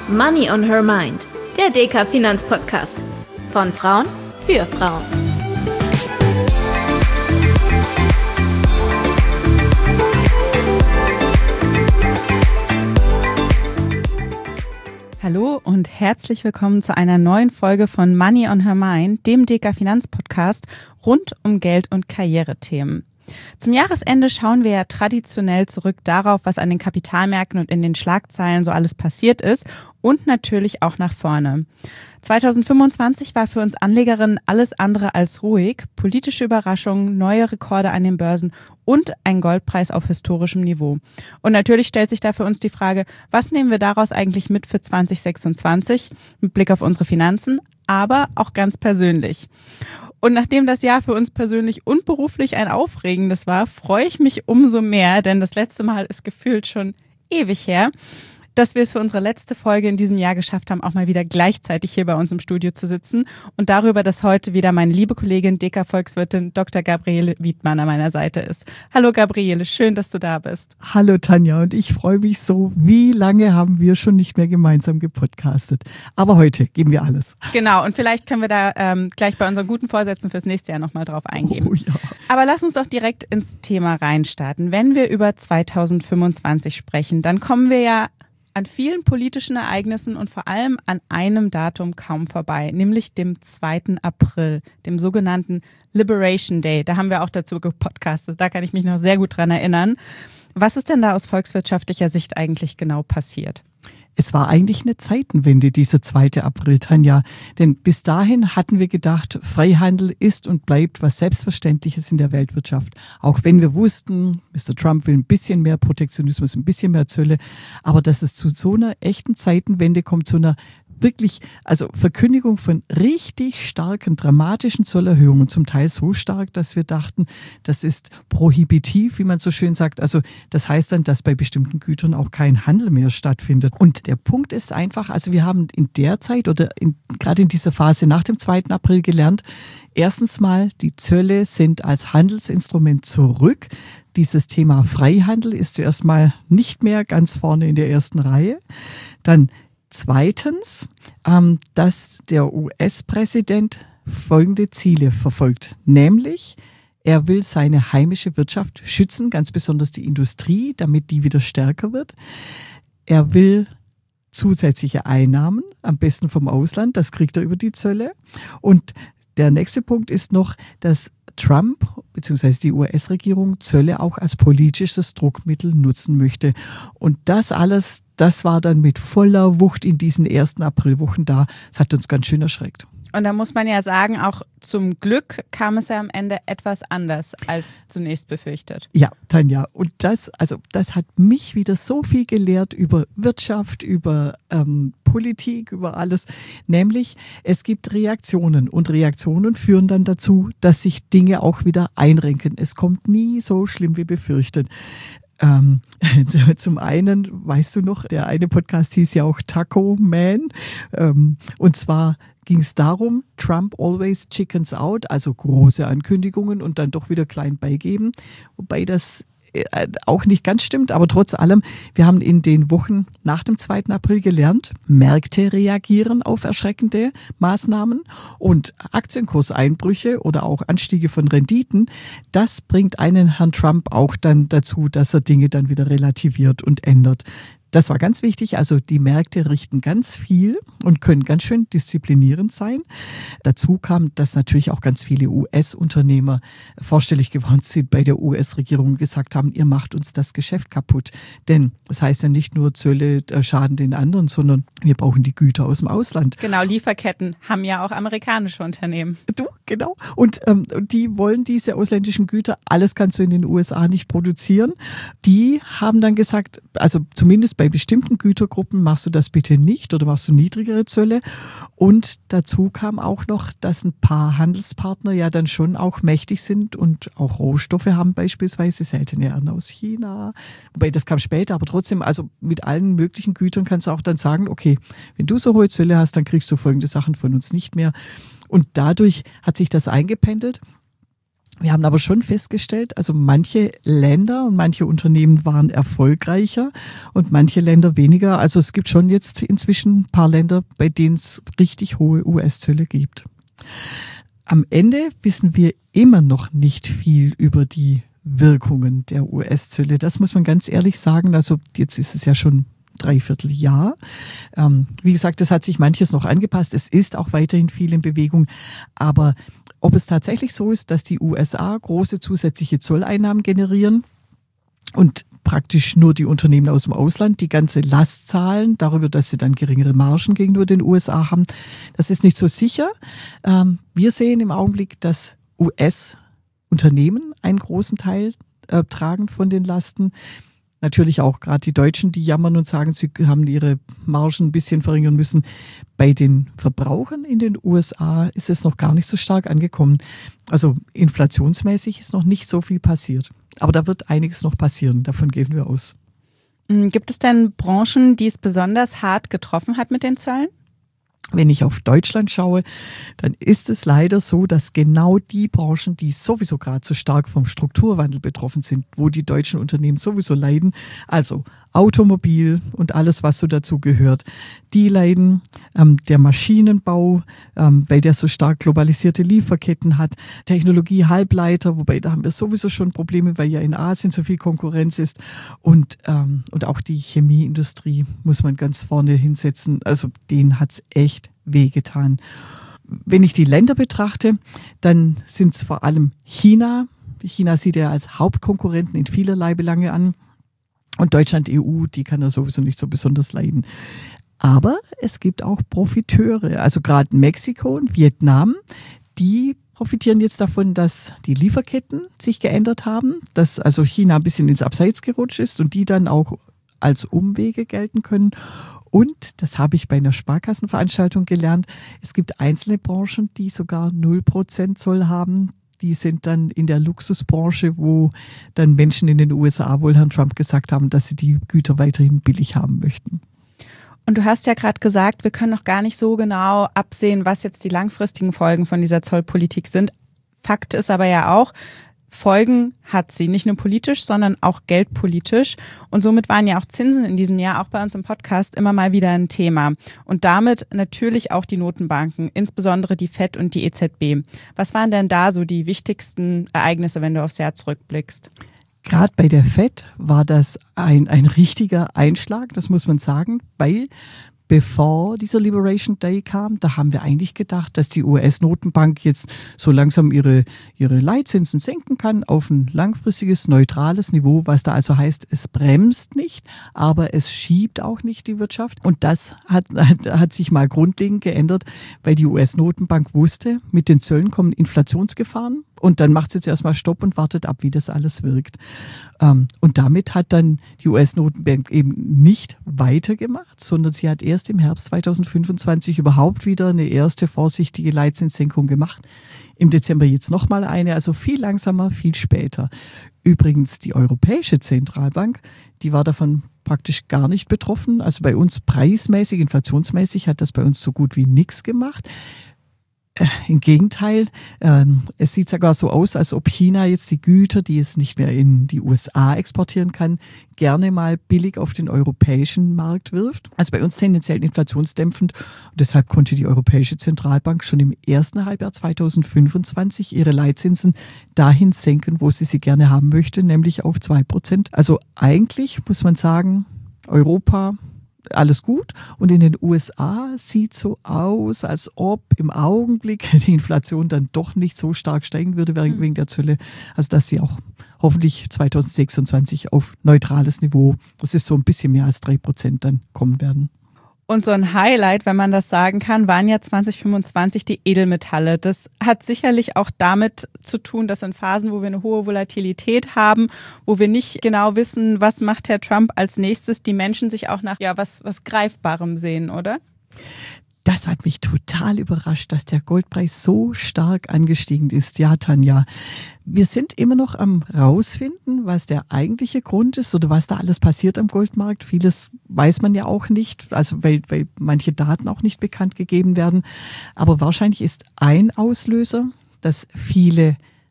Money on Her Mind, der DK Finanzpodcast. Von Frauen für Frauen. Hallo und herzlich willkommen zu einer neuen Folge von Money on Her Mind, dem DK Finanzpodcast rund um Geld- und Karrierethemen. Zum Jahresende schauen wir ja traditionell zurück darauf, was an den Kapitalmärkten und in den Schlagzeilen so alles passiert ist und natürlich auch nach vorne. 2025 war für uns Anlegerinnen alles andere als ruhig. Politische Überraschungen, neue Rekorde an den Börsen und ein Goldpreis auf historischem Niveau. Und natürlich stellt sich da für uns die Frage, was nehmen wir daraus eigentlich mit für 2026 mit Blick auf unsere Finanzen, aber auch ganz persönlich. Und nachdem das Jahr für uns persönlich und beruflich ein aufregendes war, freue ich mich umso mehr, denn das letzte Mal ist gefühlt schon ewig her, dass wir es für unsere letzte Folge in diesem Jahr geschafft haben, auch mal wieder gleichzeitig hier bei uns im Studio zu sitzen und darüber, dass heute wieder meine liebe Kollegin DK-Volkswirtin Dr. Gabriele Wiedmann an meiner Seite ist. Hallo Gabriele, schön, dass du da bist. Hallo Tanja, und ich freue mich so, wie lange haben wir schon nicht mehr gemeinsam gepodcastet. Aber heute geben wir alles. Genau, und vielleicht können wir da gleich bei unseren guten Vorsätzen fürs nächste Jahr nochmal drauf eingehen. Oh ja. Aber lass uns doch direkt ins Thema reinstarten. Wenn wir über 2025 sprechen, dann kommen wir ja an vielen politischen Ereignissen und vor allem an einem Datum kaum vorbei, nämlich dem 2. April, dem sogenannten Liberation Day. Da haben wir auch dazu gepodcastet, da kann ich mich noch sehr gut dran erinnern. Was ist denn da aus volkswirtschaftlicher Sicht eigentlich genau passiert? Es war eigentlich eine Zeitenwende, dieser 2. April, Tanja. Denn bis dahin hatten wir gedacht, Freihandel ist und bleibt was Selbstverständliches in der Weltwirtschaft. Auch wenn wir wussten, Mr. Trump will ein bisschen mehr Protektionismus, ein bisschen mehr Zölle. Aber dass es zu so einer echten Zeitenwende kommt, zu einer wirklich, also Verkündigung von richtig starken, dramatischen Zollerhöhungen, zum Teil so stark, dass wir dachten, das ist prohibitiv, wie man so schön sagt. Also das heißt dann, dass bei bestimmten Gütern auch kein Handel mehr stattfindet. Und der Punkt ist einfach, also wir haben in der Zeit oder gerade in dieser Phase nach dem 2. April gelernt, erstens mal, die Zölle sind als Handelsinstrument zurück. Dieses Thema Freihandel ist zuerst mal nicht mehr ganz vorne in der ersten Reihe. Dann zweitens, dass der US-Präsident folgende Ziele verfolgt, nämlich er will seine heimische Wirtschaft schützen, ganz besonders die Industrie, damit die wieder stärker wird. Er will zusätzliche Einnahmen, am besten vom Ausland, das kriegt er über die Zölle. Und der nächste Punkt ist noch, dass Trump bzw. die US-Regierung Zölle auch als politisches Druckmittel nutzen möchte. Und das alles, das war dann mit voller Wucht in diesen ersten Aprilwochen da. Das hat uns ganz schön erschreckt. Und da muss man ja sagen, auch zum Glück kam es ja am Ende etwas anders als zunächst befürchtet. Ja, Tanja, und das hat mich wieder so viel gelehrt über Wirtschaft, über Politik, über alles. Nämlich, es gibt Reaktionen und Reaktionen führen dann dazu, dass sich Dinge auch wieder einrenken. Es kommt nie so schlimm wie befürchtet. Zum einen, weißt du noch, der eine Podcast hieß ja auch Taco Man, und zwar ging es darum, Trump always chickens out, also große Ankündigungen und dann doch wieder klein beigeben, wobei das auch nicht ganz stimmt, aber trotz allem, wir haben in den Wochen nach dem 2. April gelernt, Märkte reagieren auf erschreckende Maßnahmen und Aktienkurseinbrüche oder auch Anstiege von Renditen, das bringt einen Herrn Trump auch dann dazu, dass er Dinge dann wieder relativiert und ändert. Das war ganz wichtig, also die Märkte richten ganz viel und können ganz schön disziplinierend sein. Dazu kam, dass natürlich auch ganz viele US-Unternehmer vorstellig geworden sind bei der US-Regierung und gesagt haben, ihr macht uns das Geschäft kaputt. Denn das heißt ja nicht nur Zölle schaden den anderen, sondern wir brauchen die Güter aus dem Ausland. Genau, Lieferketten haben ja auch amerikanische Unternehmen. Genau. Und die wollen diese ausländischen Güter, alles kannst du in den USA nicht produzieren. Die haben dann gesagt, also zumindest bei bestimmten Gütergruppen machst du das bitte nicht oder machst du niedrigere Zölle. Und dazu kam auch noch, dass ein paar Handelspartner ja dann schon auch mächtig sind und auch Rohstoffe haben, beispielsweise seltene Erden aus China. Wobei das kam später, aber trotzdem, also mit allen möglichen Gütern kannst du auch dann sagen, okay, wenn du so hohe Zölle hast, dann kriegst du folgende Sachen von uns nicht mehr. Und dadurch hat sich das eingependelt. Wir haben aber schon festgestellt, also manche Länder und manche Unternehmen waren erfolgreicher und manche Länder weniger. Also es gibt schon jetzt inzwischen ein paar Länder, bei denen es richtig hohe US-Zölle gibt. Am Ende wissen wir immer noch nicht viel über die Wirkungen der US-Zölle. Das muss man ganz ehrlich sagen. Also jetzt ist es ja schon 3/4 Jahr. Wie gesagt, es hat sich manches noch angepasst. Es ist auch weiterhin viel in Bewegung. Aber ob es tatsächlich so ist, dass die USA große zusätzliche Zolleinnahmen generieren und praktisch nur die Unternehmen aus dem Ausland die ganze Last zahlen, darüber, dass sie dann geringere Margen gegenüber den USA haben, das ist nicht so sicher. Wir sehen im Augenblick, dass US-Unternehmen einen großen Teil tragen von den Lasten. Natürlich auch gerade die Deutschen, die jammern und sagen, sie haben ihre Margen ein bisschen verringern müssen. Bei den Verbrauchern in den USA ist es noch gar nicht so stark angekommen. Also inflationsmäßig ist noch nicht so viel passiert. Aber da wird einiges noch passieren, davon gehen wir aus. Gibt es denn Branchen, die es besonders hart getroffen hat mit den Zöllen? Wenn ich auf Deutschland schaue, dann ist es leider so, dass genau die Branchen, die sowieso gerade so stark vom Strukturwandel betroffen sind, wo die deutschen Unternehmen sowieso leiden, also Automobil und alles, was so dazu gehört, die leiden. Der Maschinenbau, weil der so stark globalisierte Lieferketten hat, Technologie, Halbleiter, wobei da haben wir sowieso schon Probleme, weil ja in Asien so viel Konkurrenz ist und auch die Chemieindustrie muss man ganz vorne hinsetzen. Also denen hat's echt wehgetan. Wenn ich die Länder betrachte, dann sind es vor allem China. China sieht er als Hauptkonkurrenten in vielerlei Belange an. Und Deutschland, EU, die kann er sowieso nicht so besonders leiden. Aber es gibt auch Profiteure, also gerade Mexiko und Vietnam, die profitieren jetzt davon, dass die Lieferketten sich geändert haben, dass also China ein bisschen ins Abseits gerutscht ist und die dann auch als Umwege gelten können. Und, das habe ich bei einer Sparkassenveranstaltung gelernt, es gibt einzelne Branchen, die sogar 0% Zoll haben. Die sind dann in der Luxusbranche, wo dann Menschen in den USA wohl Herrn Trump gesagt haben, dass sie die Güter weiterhin billig haben möchten. Und du hast ja gerade gesagt, wir können noch gar nicht so genau absehen, was jetzt die langfristigen Folgen von dieser Zollpolitik sind. Fakt ist aber ja auch, Folgen hat sie, nicht nur politisch, sondern auch geldpolitisch. Und somit waren ja auch Zinsen in diesem Jahr auch bei uns im Podcast immer mal wieder ein Thema. Und damit natürlich auch die Notenbanken, insbesondere die FED und die EZB. Was waren denn da so die wichtigsten Ereignisse, wenn du aufs Jahr zurückblickst? Gerade bei der FED war das ein richtiger Einschlag, das muss man sagen, weil bevor dieser Liberation Day kam, da haben wir eigentlich gedacht, dass die US-Notenbank jetzt so langsam ihre Leitzinsen senken kann auf ein langfristiges, neutrales Niveau, was da also heißt, es bremst nicht, aber es schiebt auch nicht die Wirtschaft. Und das hat sich mal grundlegend geändert, weil die US-Notenbank wusste, mit den Zöllen kommen Inflationsgefahren. Und dann macht sie jetzt erstmal Stopp und wartet ab, wie das alles wirkt. Und damit hat dann die US-Notenbank eben nicht weitergemacht, sondern sie hat erst im Herbst 2025 überhaupt wieder eine erste vorsichtige Leitzinssenkung gemacht. Im Dezember jetzt nochmal eine, also viel langsamer, viel später. Übrigens die Europäische Zentralbank, die war davon praktisch gar nicht betroffen. Also bei uns preismäßig, inflationsmäßig hat das bei uns so gut wie nichts gemacht. Im Gegenteil, es sieht sogar so aus, als ob China jetzt die Güter, die es nicht mehr in die USA exportieren kann, gerne mal billig auf den europäischen Markt wirft. Also bei uns tendenziell inflationsdämpfend. Und deshalb konnte die Europäische Zentralbank schon im ersten Halbjahr 2025 ihre Leitzinsen dahin senken, wo sie gerne haben möchte, nämlich auf 2%. Also eigentlich muss man sagen, Europa alles gut. Und in den USA sieht so aus, als ob im Augenblick die Inflation dann doch nicht so stark steigen würde wegen der Zölle. Also dass sie auch hoffentlich 2026 auf neutrales Niveau, das ist so ein bisschen mehr als 3% dann kommen werden. Und so ein Highlight, wenn man das sagen kann, waren ja 2025 die Edelmetalle. Das hat sicherlich auch damit zu tun, dass in Phasen, wo wir eine hohe Volatilität haben, wo wir nicht genau wissen, was macht Herr Trump als nächstes, die Menschen sich auch nach was Greifbarem sehen, oder? Das hat mich total überrascht, dass der Goldpreis so stark angestiegen ist. Ja, Tanja, wir sind immer noch am rausfinden, was der eigentliche Grund ist oder was da alles passiert am Goldmarkt. Vieles weiß man ja auch nicht, also weil manche Daten auch nicht bekannt gegeben werden. Aber wahrscheinlich ist ein Auslöser, dass viele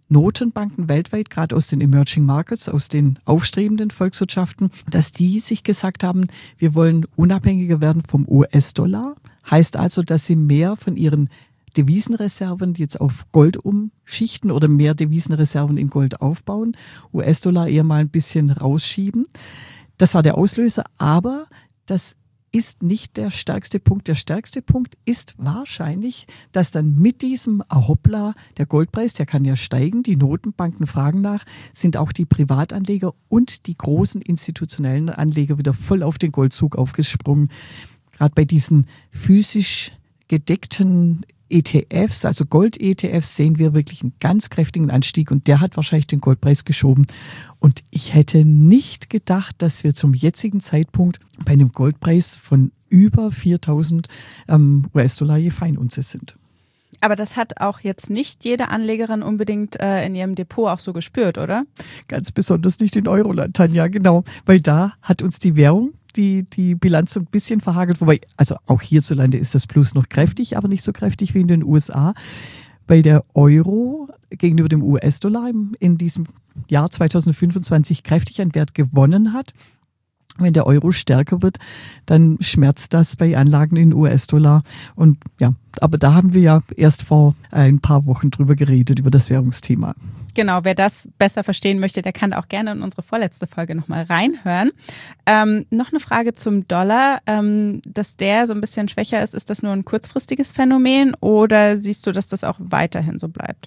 Notenbanken weltweit, gerade aus den Emerging Markets, aus den aufstrebenden Volkswirtschaften, dass die sich gesagt haben, wir wollen unabhängiger werden vom US-Dollar. Heißt also, dass sie mehr von ihren Devisenreserven jetzt auf Gold umschichten oder mehr Devisenreserven in Gold aufbauen, US-Dollar eher mal ein bisschen rausschieben. Das war der Auslöser, aber das ist nicht der stärkste Punkt. Der stärkste Punkt ist wahrscheinlich, dass dann mit diesem Hoppla der Goldpreis, der kann ja steigen, die Notenbanken fragen nach, sind auch die Privatanleger und die großen institutionellen Anleger wieder voll auf den Goldzug aufgesprungen. Gerade bei diesen physisch gedeckten ETFs, also Gold-ETFs, sehen wir wirklich einen ganz kräftigen Anstieg und der hat wahrscheinlich den Goldpreis geschoben. Und ich hätte nicht gedacht, dass wir zum jetzigen Zeitpunkt bei einem Goldpreis von über 4.000 US-Dollar je Feinunze sind. Aber das hat auch jetzt nicht jede Anlegerin unbedingt in ihrem Depot auch so gespürt, oder? Ganz besonders nicht in Euroland, Tanja, genau. Weil da hat uns die Währung die Bilanz so ein bisschen verhagelt. Wobei, also auch hierzulande ist das Plus noch kräftig, aber nicht so kräftig wie in den USA. Weil der Euro gegenüber dem US-Dollar in diesem Jahr 2025 kräftig an Wert gewonnen hat. Wenn der Euro stärker wird, dann schmerzt das bei Anlagen in US-Dollar. Und ja, aber da haben wir ja erst vor ein paar Wochen drüber geredet, über das Währungsthema. Genau, wer das besser verstehen möchte, der kann auch gerne in unsere vorletzte Folge nochmal reinhören. Noch eine Frage zum Dollar. Dass der so ein bisschen schwächer ist das nur ein kurzfristiges Phänomen oder siehst du, dass das auch weiterhin so bleibt?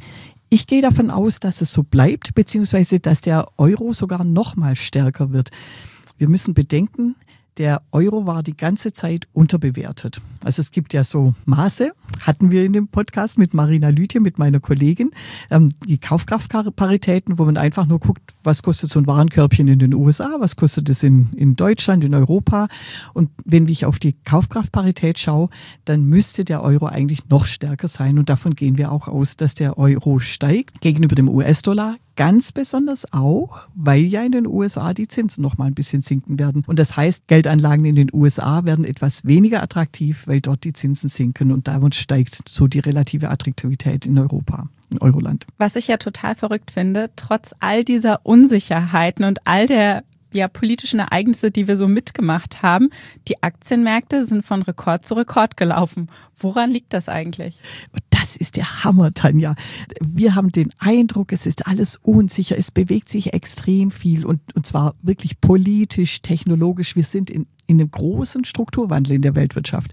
Ich gehe davon aus, dass es so bleibt, beziehungsweise dass der Euro sogar noch mal stärker wird. Wir müssen bedenken, der Euro war die ganze Zeit unterbewertet. Also es gibt ja so Maße, hatten wir in dem Podcast mit Marina Lütje, mit meiner Kollegin, die Kaufkraftparitäten, wo man einfach nur guckt, was kostet so ein Warenkörbchen in den USA, was kostet es in Deutschland, in Europa. Und wenn ich auf die Kaufkraftparität schaue, dann müsste der Euro eigentlich noch stärker sein. Und davon gehen wir auch aus, dass der Euro steigt gegenüber dem US-Dollar. Ganz besonders auch, weil ja in den USA die Zinsen noch mal ein bisschen sinken werden. Und das heißt, Geldanlagen in den USA werden etwas weniger attraktiv, weil dort die Zinsen sinken und damit steigt so die relative Attraktivität in Europa, in Euroland. Was ich ja total verrückt finde, trotz all dieser Unsicherheiten und all der politischen Ereignisse, die wir so mitgemacht haben, die Aktienmärkte sind von Rekord zu Rekord gelaufen. Woran liegt das eigentlich? Das ist der Hammer, Tanja. Wir haben den Eindruck, es ist alles unsicher, es bewegt sich extrem viel und zwar wirklich politisch, technologisch. Wir sind in einem großen Strukturwandel in der Weltwirtschaft.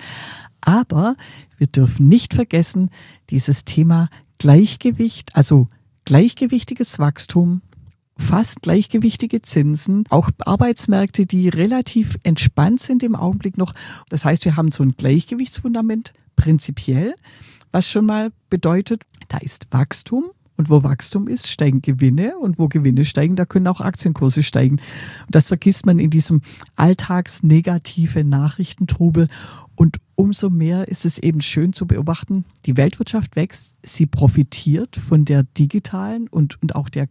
Aber wir dürfen nicht vergessen, dieses Thema Gleichgewicht, also gleichgewichtiges Wachstum, fast gleichgewichtige Zinsen, auch Arbeitsmärkte, die relativ entspannt sind im Augenblick noch. Das heißt, wir haben so ein Gleichgewichtsfundament prinzipiell, was schon mal bedeutet, da ist Wachstum und wo Wachstum ist, steigen Gewinne und wo Gewinne steigen, da können auch Aktienkurse steigen. Und das vergisst man in diesem alltagsnegative Nachrichtentrubel. Und umso mehr ist es eben schön zu beobachten, die Weltwirtschaft wächst, sie profitiert von der digitalen und auch der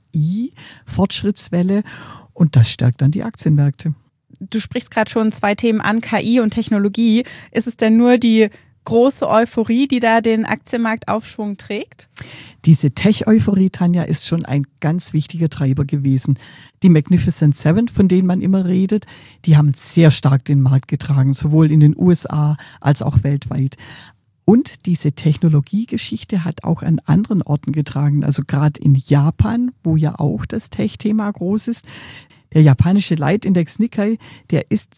KI-Fortschrittswelle und das stärkt dann die Aktienmärkte. Du sprichst gerade schon 2 Themen an, KI und Technologie. Ist es denn nur die große Euphorie, die da den Aktienmarktaufschwung trägt? Diese Tech-Euphorie, Tanja, ist schon ein ganz wichtiger Treiber gewesen. Die Magnificent Seven, von denen man immer redet, die haben sehr stark den Markt getragen, sowohl in den USA als auch weltweit. Und diese Technologiegeschichte hat auch an anderen Orten getragen, also gerade in Japan, wo ja auch das Tech-Thema groß ist. Der japanische Leitindex Nikkei, der ist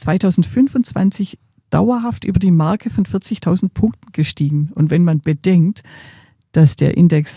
2025 dauerhaft über die Marke von 40.000 Punkten gestiegen. Und wenn man bedenkt, dass der Index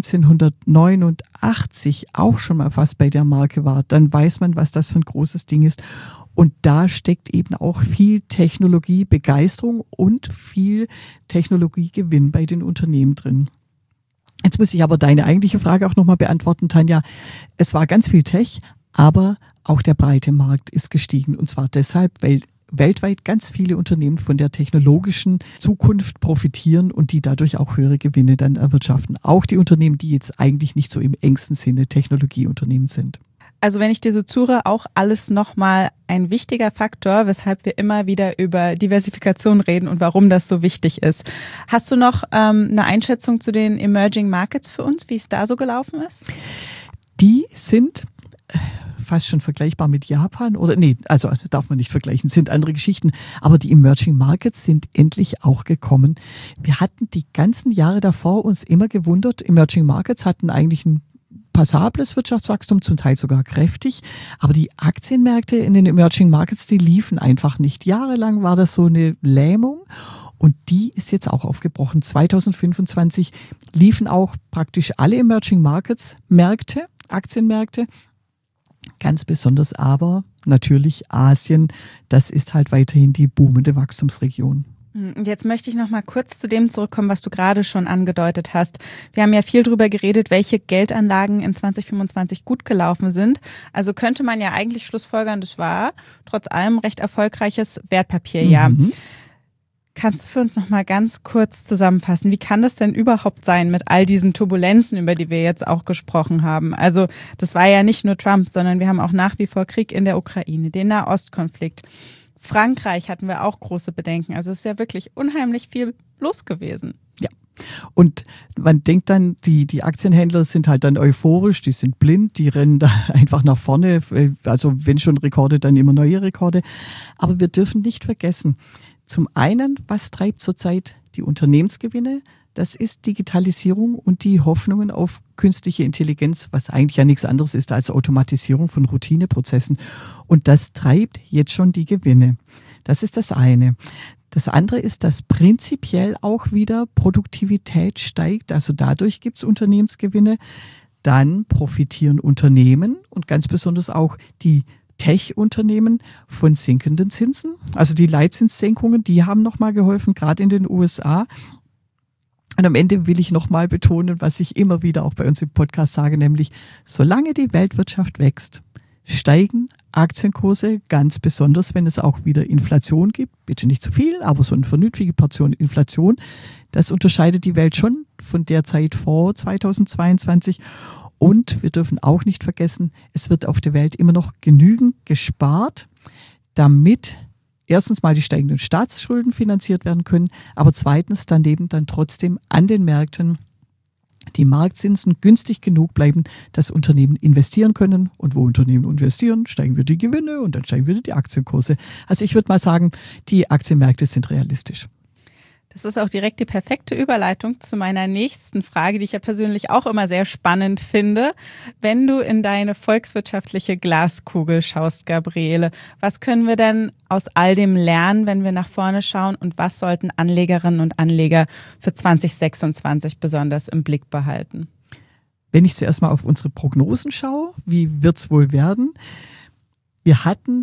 1989 auch schon mal fast bei der Marke war, dann weiß man, was das für ein großes Ding ist. Und da steckt eben auch viel Technologiebegeisterung und viel Technologiegewinn bei den Unternehmen drin. Jetzt muss ich aber deine eigentliche Frage auch nochmal beantworten, Tanja. Es war ganz viel Tech, aber auch der breite Markt ist gestiegen. Und zwar deshalb, weil weltweit ganz viele Unternehmen von der technologischen Zukunft profitieren und die dadurch auch höhere Gewinne dann erwirtschaften. Auch die Unternehmen, die jetzt eigentlich nicht so im engsten Sinne Technologieunternehmen sind. also wenn ich dir so zuhöre, auch alles nochmal ein wichtiger Faktor, weshalb wir immer wieder über Diversifikation reden und warum das so wichtig ist. Hast du noch eine Einschätzung zu den Emerging Markets für uns, wie es da so gelaufen ist? Die sind fast schon vergleichbar mit Japan also darf man nicht vergleichen, sind andere Geschichten. Aber die Emerging Markets sind endlich auch gekommen. Wir hatten die ganzen Jahre davor uns immer gewundert, Emerging Markets hatten eigentlich ein passables Wirtschaftswachstum, zum Teil sogar kräftig. Aber die Aktienmärkte in den Emerging Markets, die liefen einfach nicht. Jahrelang war das so eine Lähmung und die ist jetzt auch aufgebrochen. 2025 liefen auch praktisch alle Emerging Markets Märkte, Aktienmärkte. Ganz besonders aber natürlich Asien. Das ist halt weiterhin die boomende Wachstumsregion. Und jetzt möchte ich noch mal kurz zu dem zurückkommen, was du gerade schon angedeutet hast. Wir haben ja viel darüber geredet, welche Geldanlagen in 2025 gut gelaufen sind. Also könnte man ja eigentlich schlussfolgern, das war trotz allem recht erfolgreiches Wertpapierjahr. Kannst du für uns noch mal ganz kurz zusammenfassen, wie kann das denn überhaupt sein mit all diesen Turbulenzen, über die wir jetzt auch gesprochen haben? Also das war ja nicht nur Trump, sondern wir haben auch nach wie vor Krieg in der Ukraine, den Nahostkonflikt. Frankreich hatten wir auch große Bedenken. Also es ist ja wirklich unheimlich viel los gewesen. Ja. Und man denkt dann, die Aktienhändler sind halt dann euphorisch, die sind blind, die rennen da einfach nach vorne. Also wenn schon Rekorde, dann immer neue Rekorde. Aber wir dürfen nicht vergessen, zum einen, was treibt zurzeit die Unternehmensgewinne? Das ist Digitalisierung und die Hoffnungen auf künstliche Intelligenz, was eigentlich ja nichts anderes ist als Automatisierung von Routineprozessen. Und das treibt jetzt schon die Gewinne. Das ist das eine. Das andere ist, dass prinzipiell auch wieder Produktivität steigt. Also dadurch gibt es Unternehmensgewinne. Dann profitieren Unternehmen und ganz besonders auch die Tech-Unternehmen von sinkenden Zinsen. Also die Leitzinssenkungen, die haben nochmal geholfen, gerade in den USA. Und am Ende will ich nochmal betonen, was ich immer wieder auch bei uns im Podcast sage, nämlich solange die Weltwirtschaft wächst, steigen Aktienkurse, ganz besonders, wenn es auch wieder Inflation gibt. Bitte nicht zu viel, aber so eine vernünftige Portion Inflation. Das unterscheidet die Welt schon von der Zeit vor 2022. Und wir dürfen auch nicht vergessen, es wird auf der Welt immer noch genügend gespart, damit erstens mal die steigenden Staatsschulden finanziert werden können, aber zweitens daneben dann trotzdem an den Märkten die Marktzinsen günstig genug bleiben, dass Unternehmen investieren können. Und wo Unternehmen investieren, steigen wieder die Gewinne und dann steigen wieder die Aktienkurse. Also ich würde mal sagen, die Aktienmärkte sind realistisch. Das ist auch direkt die perfekte Überleitung zu meiner nächsten Frage, die ich ja persönlich auch immer sehr spannend finde. Wenn du in deine volkswirtschaftliche Glaskugel schaust, Gabriele, was können wir denn aus all dem lernen, wenn wir nach vorne schauen und was sollten Anlegerinnen und Anleger für 2026 besonders im Blick behalten? Wenn ich zuerst mal auf unsere Prognosen schaue, wie wird's wohl werden? Wir hatten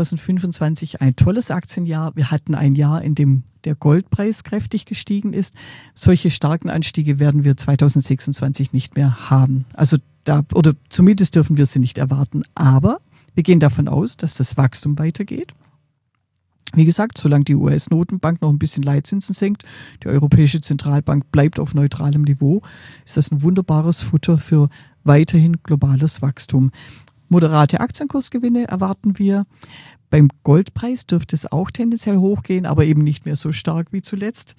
2025 ein tolles Aktienjahr. Wir hatten ein Jahr, in dem der Goldpreis kräftig gestiegen ist. Solche starken Anstiege werden wir 2026 nicht mehr haben. Also oder zumindest dürfen wir sie nicht erwarten. Aber wir gehen davon aus, dass das Wachstum weitergeht. Wie gesagt, solange die US-Notenbank noch ein bisschen Leitzinsen senkt, die Europäische Zentralbank bleibt auf neutralem Niveau, ist das ein wunderbares Futter für weiterhin globales Wachstum. Moderate Aktienkursgewinne erwarten wir. Beim Goldpreis dürfte es auch tendenziell hochgehen, aber eben nicht mehr so stark wie zuletzt.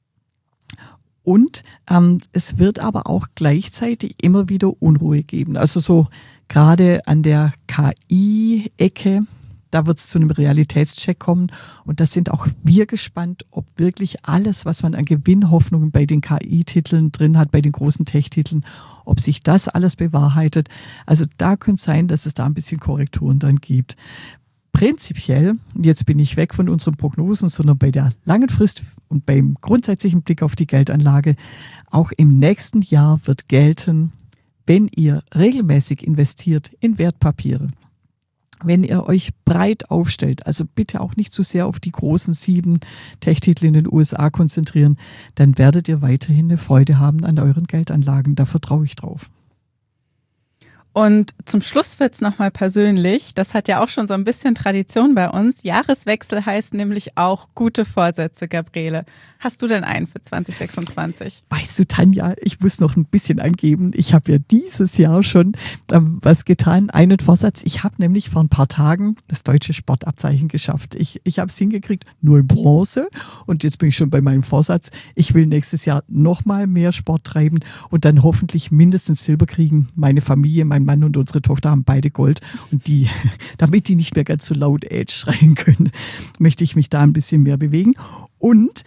Und es wird aber auch gleichzeitig immer wieder Unruhe geben. Also so gerade an der KI-Ecke, da wird es zu einem Realitätscheck kommen. Und da sind auch wir gespannt, ob wirklich alles, was man an Gewinnhoffnungen bei den KI-Titeln drin hat, bei den großen Tech-Titeln, ob sich das alles bewahrheitet. Also da könnte es sein, dass es da ein bisschen Korrekturen dann gibt. Prinzipiell, und jetzt bin ich weg von unseren Prognosen, sondern bei der langen Frist und beim grundsätzlichen Blick auf die Geldanlage, auch im nächsten Jahr wird gelten, wenn ihr regelmäßig investiert in Wertpapiere, wenn ihr euch breit aufstellt, also bitte auch nicht zu sehr auf die großen 7 Tech-Titel in den USA konzentrieren, dann werdet ihr weiterhin eine Freude haben an euren Geldanlagen. Da vertraue ich drauf. Und zum Schluss wird's nochmal persönlich. Das hat ja auch schon so ein bisschen Tradition bei uns. Jahreswechsel heißt nämlich auch gute Vorsätze, Gabriele. Hast du denn einen für 2026? Weißt du, Tanja, ich muss noch ein bisschen angeben. Ich habe ja dieses Jahr schon was getan, einen Vorsatz. Ich habe nämlich vor ein paar Tagen das deutsche Sportabzeichen geschafft. Ich habe es hingekriegt, nur in Bronze. Und jetzt bin ich schon bei meinem Vorsatz. Ich will nächstes Jahr nochmal mehr Sport treiben und dann hoffentlich mindestens Silber kriegen. Meine Familie, mein Mann und unsere Tochter haben beide Gold. Und damit die nicht mehr ganz so laut Age schreien können, möchte ich mich da ein bisschen mehr bewegen. Und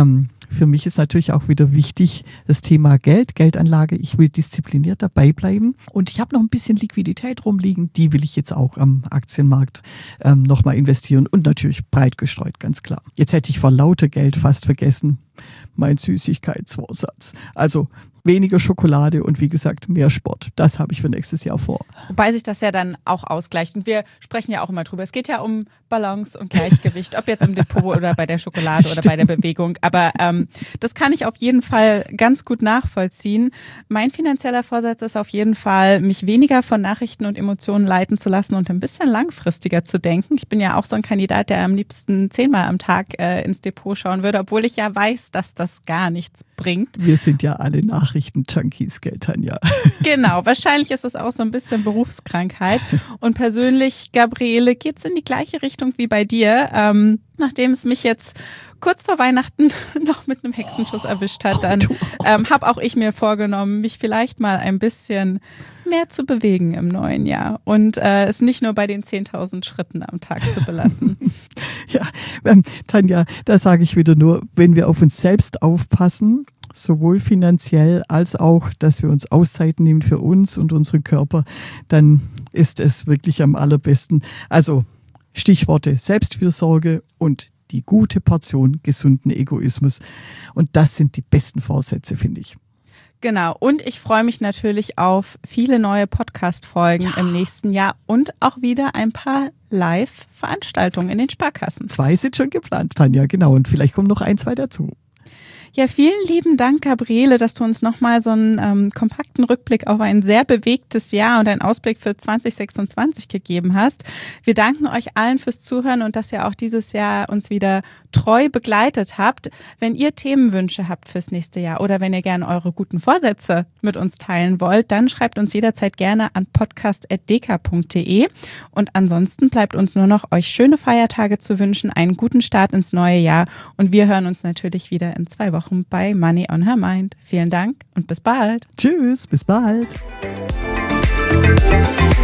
für mich ist natürlich auch wieder wichtig das Thema Geldanlage. Ich will diszipliniert dabei bleiben und ich habe noch ein bisschen Liquidität rumliegen. Die will ich jetzt auch am Aktienmarkt nochmal investieren und natürlich breit gestreut, ganz klar. Jetzt hätte ich vor lauter Geld fast vergessen, mein Süßigkeitsvorsatz. Also weniger Schokolade und wie gesagt mehr Sport. Das habe ich für nächstes Jahr vor. Wobei sich das ja dann auch ausgleicht. Und wir sprechen ja auch immer drüber. Es geht ja um Balance und Gleichgewicht, ob jetzt im Depot oder bei der Schokolade oder bei der Bewegung. Aber das kann ich auf jeden Fall ganz gut nachvollziehen. Mein finanzieller Vorsatz ist auf jeden Fall, mich weniger von Nachrichten und Emotionen leiten zu lassen und ein bisschen langfristiger zu denken. Ich bin ja auch so ein Kandidat, der am liebsten 10-mal am Tag ins Depot schauen würde, obwohl ich ja weiß, dass das gar nichts bringt. Wir sind ja alle Nachrichten-Junkies, gell, Tanja? Genau, wahrscheinlich ist es auch so ein bisschen Berufskrankheit. Und persönlich, Gabriele, geht's in die gleiche Richtung wie bei dir. Nachdem es mich jetzt kurz vor Weihnachten noch mit einem Hexenschuss erwischt hat, dann habe auch ich mir vorgenommen, mich vielleicht mal ein bisschen mehr zu bewegen im neuen Jahr und es nicht nur bei den 10.000 Schritten am Tag zu belassen. Ja, Tanja, da sage ich wieder nur, wenn wir auf uns selbst aufpassen, sowohl finanziell als auch, dass wir uns Auszeiten nehmen für uns und unseren Körper, dann ist es wirklich am allerbesten. Also Stichworte Selbstfürsorge und die gute Portion gesunden Egoismus. Und das sind die besten Vorsätze, finde ich. Genau. Und ich freue mich natürlich auf viele neue Podcast-Folgen im nächsten Jahr und auch wieder ein paar Live-Veranstaltungen in den Sparkassen. 2 sind schon geplant, Tanja, genau. Und vielleicht kommen noch 1, 2 dazu. Ja, vielen lieben Dank, Gabriele, dass du uns nochmal so einen kompakten Rückblick auf ein sehr bewegtes Jahr und einen Ausblick für 2026 gegeben hast. Wir danken euch allen fürs Zuhören und dass ihr auch dieses Jahr uns wieder treu begleitet habt. Wenn ihr Themenwünsche habt fürs nächste Jahr oder wenn ihr gerne eure guten Vorsätze mit uns teilen wollt, dann schreibt uns jederzeit gerne an podcast@deka.de. Und ansonsten bleibt uns nur noch, euch schöne Feiertage zu wünschen, einen guten Start ins neue Jahr und wir hören uns natürlich wieder in 2 Wochen bei Money on Her Mind. Vielen Dank und bis bald. Tschüss, bis bald.